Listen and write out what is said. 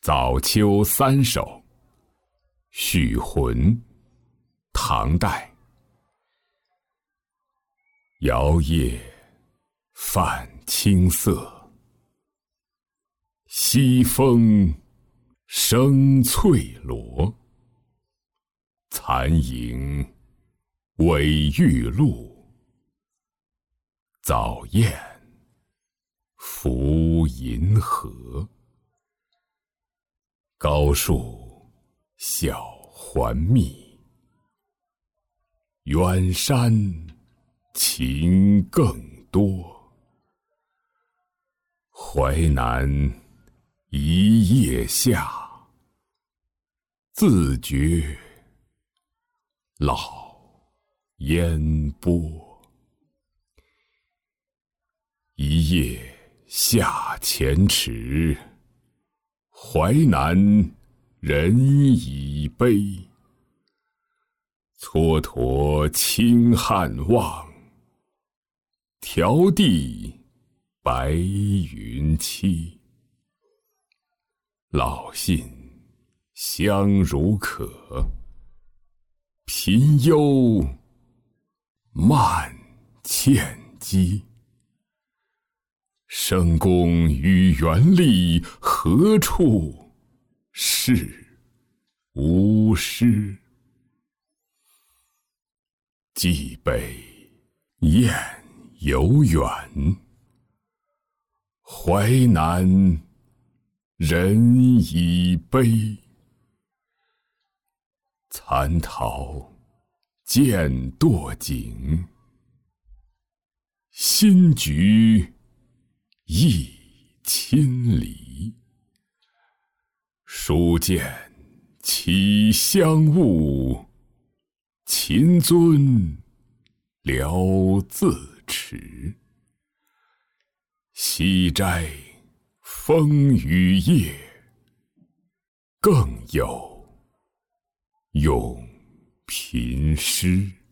早秋三首，许浑，唐代。摇曳泛青色，西风生翠萝。残影尾玉露，早雁浮银河。高树小环密，远山情更多。淮南一叶下，自觉老烟波。一叶下前池，淮南人已悲。蹉跎清汉望，迢递白云栖。老信相如渴，贫忧慢欠机。申公与元历何处是吾师？蓟北雁犹远，淮南人已悲。蚕桃渐堕井，新菊亦亲离。书剑岂相误，秦尊聊自持。西斋风雨夜，更有咏贫诗。